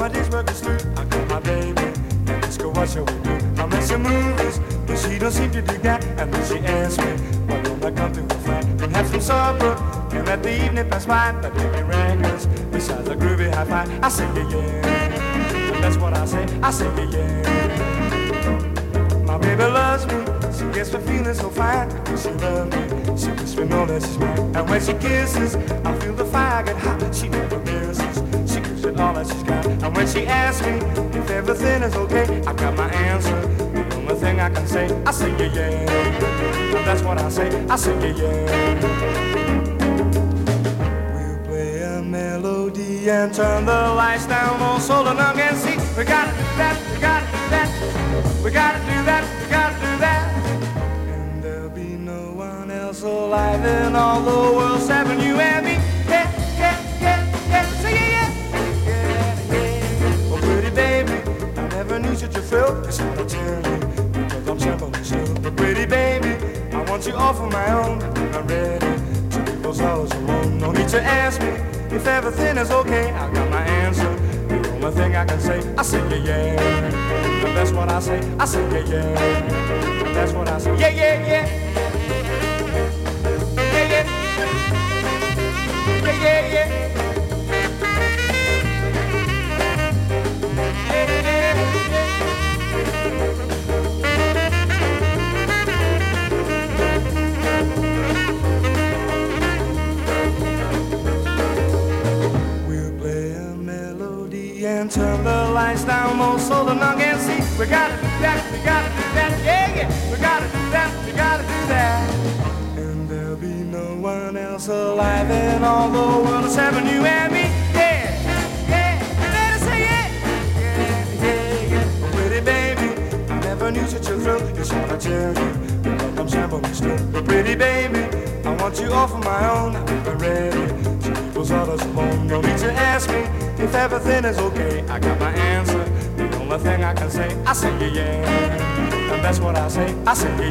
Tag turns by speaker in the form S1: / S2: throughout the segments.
S1: my day's work is through, I call my baby and ask her what shall we do. I miss some movies, but she don't seem to dig that. And then she asks me, why don't I come to a flat and have some supper and let the evening pass by? But taking records besides a groovy hi-fi. I say yeah, and that's what I say yeah. My baby loves me, she gets me feeling so fine. When she loves me, she makes me know that she's mine. And when she kisses, I feel the fire get hot. She never misses, she gives it all that she's got. And when she asks me if everything is okay, I got my answer, the only thing I can say yeah. And that's what I say yeah. We'll play a melody and turn the lights down on so long and see. We gotta do that, we gotta do that. We gotta do that, we gotta do that. And there'll be no one else alive in all the world except you and me. Yeah, yeah, yeah, yeah, say yeah. Oh, pretty baby, I never knew such a thrill. It's hard to tell you, because I'm trembling still. But pretty baby, I want you all for my own. I'm ready to leave those hours alone. No need to ask me if everything is okay. I got my answer, the only thing I can say yeah. And that's what I say yeah. And that's what I say, yeah, yeah, yeah. Yeah, yeah. Yeah, yeah, yeah. We'll play a melody and turn the lights down low so the nun can see. We gotta do that, we gotta do that, yeah, yeah. We gotta do that, we gotta do that. And there'll be no one else alive in all the world except you and me, yeah, yeah. You better say yeah, yeah, yeah, yeah. Oh, pretty baby, I never knew such a thrill. It's hard to tell you, but I'm trembling still. But pretty baby, I want you all for my own. I'm ready to leave those others alone. No need to ask me if everything is okay. I got my answer, the only thing I can say yeah. And that's what I say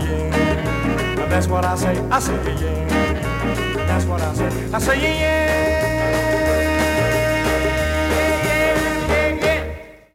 S1: yeah. And that's what I say yeah. That's what I say yeah.